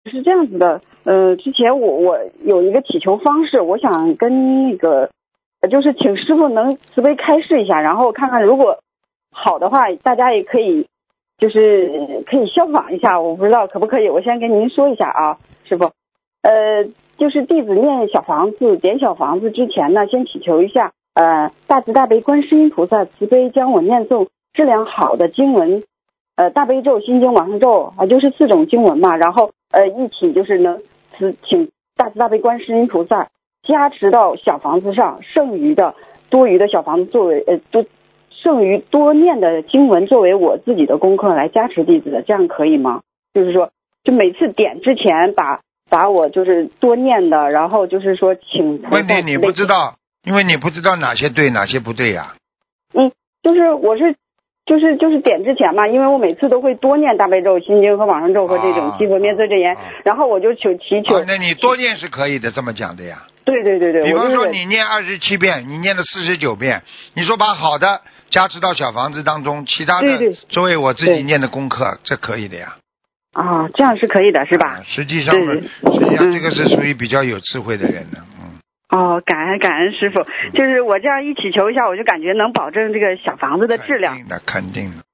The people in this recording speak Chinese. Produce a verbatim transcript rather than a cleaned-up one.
是这样子的，呃，之前我我有一个祈求方式，我想跟那个，呃就是请师傅能慈悲开示一下，然后看看如果好的话，大家也可以，就是可以效仿一下，我不知道可不可以，我先跟您说一下啊，师傅，呃，就是弟子念小房子点小房子之前呢，先祈求一下，呃，大慈大悲观世音菩萨慈悲将我念诵质量好的经文，呃，大悲咒、心经、往生咒啊，就是四种经文嘛，然后呃一起就是能慈请大慈大悲观世音菩萨加持到小房子上，剩余的多余的小房子作为呃多剩余多念的经文作为我自己的功课来加持弟子的，这样可以吗？就是说，就每次点之前把把我就是多念的，然后就是说请问题你不知道，因为你不知道哪些对哪些不对呀、 啊。嗯，就是我是。就是就是点之前嘛，因为我每次都会多念大悲咒、心经和往生咒和这种七佛灭罪真言， 啊啊、 然后我就求祈求、 啊。那你多念是可以的，这么讲的呀。 对对对对。 比方说你念二十七遍，你念了四十九遍，你说把好的加持到小房子当中，其他的作为我自己念的功课，这可以的呀。 啊，这样是可以的，是吧？ 啊、实际上，实际上这个是属于比较有智慧的人的，嗯。 哦，感恩感恩师傅，就是我这样一祈求一下，我就感觉能保证这个小房子的质量。 肯定的，肯定的。